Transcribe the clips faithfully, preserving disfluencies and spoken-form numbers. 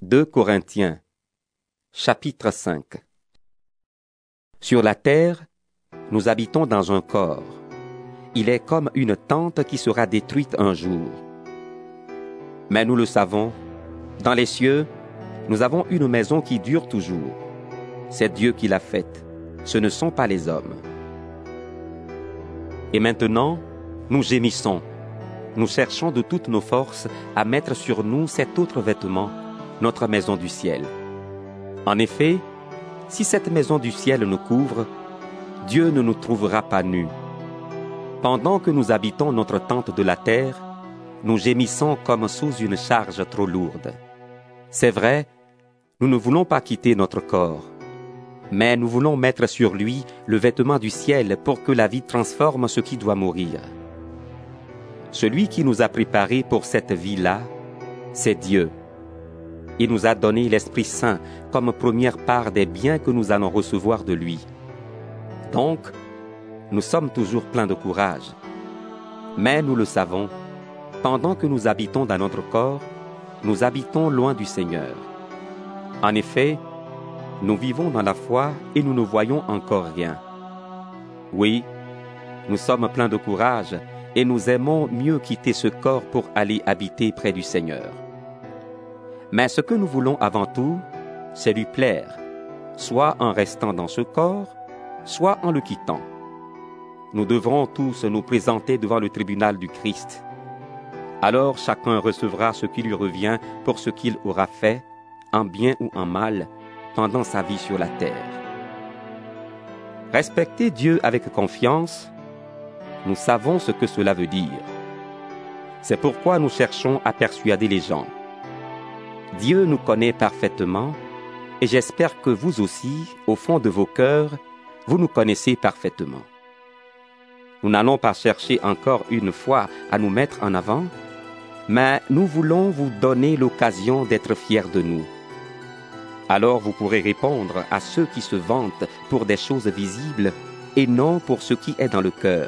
deux Corinthiens, chapitre cinq. Sur la terre, nous habitons dans un corps. Il est comme une tente qui sera détruite un jour. Mais nous le savons, dans les cieux, nous avons une maison qui dure toujours. C'est Dieu qui l'a faite, ce ne sont pas les hommes. Et maintenant, nous gémissons. Nous cherchons de toutes nos forces à mettre sur nous cet autre vêtement, notre maison du ciel. En effet, si cette maison du ciel nous couvre, Dieu ne nous trouvera pas nus. Pendant que nous habitons notre tente de la terre, nous gémissons comme sous une charge trop lourde. C'est vrai, nous ne voulons pas quitter notre corps, mais nous voulons mettre sur lui le vêtement du ciel pour que la vie transforme ce qui doit mourir. Celui qui nous a préparés pour cette vie-là, c'est Dieu. Il nous a donné l'Esprit Saint comme première part des biens que nous allons recevoir de lui. Donc, nous sommes toujours pleins de courage. Mais nous le savons, pendant que nous habitons dans notre corps, nous habitons loin du Seigneur. En effet, nous vivons dans la foi et nous ne voyons encore rien. Oui, nous sommes pleins de courage et nous aimons mieux quitter ce corps pour aller habiter près du Seigneur. Mais ce que nous voulons avant tout, c'est lui plaire, soit en restant dans ce corps, soit en le quittant. Nous devrons tous nous présenter devant le tribunal du Christ. Alors chacun recevra ce qui lui revient pour ce qu'il aura fait, en bien ou en mal, pendant sa vie sur la terre. Respecter Dieu avec confiance, nous savons ce que cela veut dire. C'est pourquoi nous cherchons à persuader les gens. Dieu nous connaît parfaitement et j'espère que vous aussi, au fond de vos cœurs, vous nous connaissez parfaitement. Nous n'allons pas chercher encore une fois à nous mettre en avant, mais nous voulons vous donner l'occasion d'être fiers de nous. Alors vous pourrez répondre à ceux qui se vantent pour des choses visibles et non pour ce qui est dans le cœur.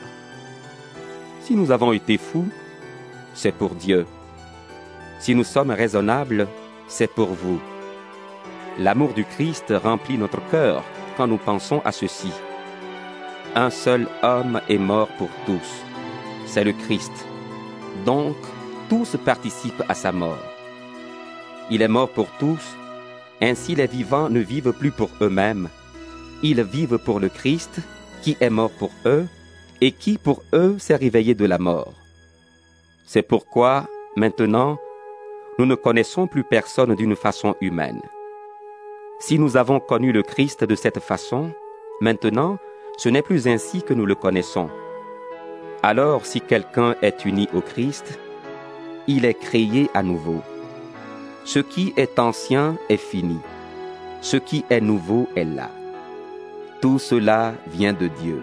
Si nous avons été fous, c'est pour Dieu. Si nous sommes raisonnables, c'est pour vous. L'amour du Christ remplit notre cœur quand nous pensons à ceci. Un seul homme est mort pour tous, c'est le Christ. Donc, tous participent à sa mort. Il est mort pour tous, ainsi les vivants ne vivent plus pour eux-mêmes. Ils vivent pour le Christ, qui est mort pour eux, et qui pour eux s'est réveillé de la mort. C'est pourquoi, maintenant, nous ne connaissons plus personne d'une façon humaine. Si nous avons connu le Christ de cette façon, maintenant, ce n'est plus ainsi que nous le connaissons. Alors, si quelqu'un est uni au Christ, il est créé à nouveau. Ce qui est ancien est fini. Ce qui est nouveau est là. Tout cela vient de Dieu.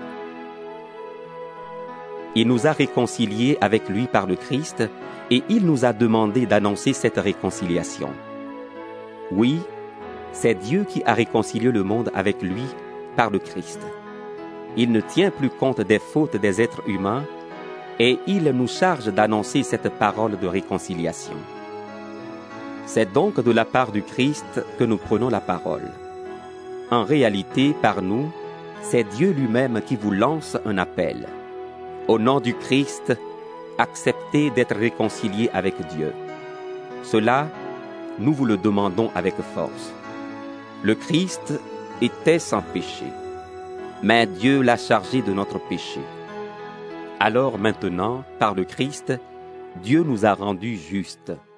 Il nous a réconciliés avec lui par le Christ et il nous a demandé d'annoncer cette réconciliation. Oui, c'est Dieu qui a réconcilié le monde avec lui par le Christ. Il ne tient plus compte des fautes des êtres humains et il nous charge d'annoncer cette parole de réconciliation. C'est donc de la part du Christ que nous prenons la parole. En réalité, par nous, c'est Dieu lui-même qui vous lance un appel. Au nom du Christ, acceptez d'être réconciliés avec Dieu. Cela, nous vous le demandons avec force. Le Christ était sans péché, mais Dieu l'a chargé de notre péché. Alors maintenant, par le Christ, Dieu nous a rendus justes.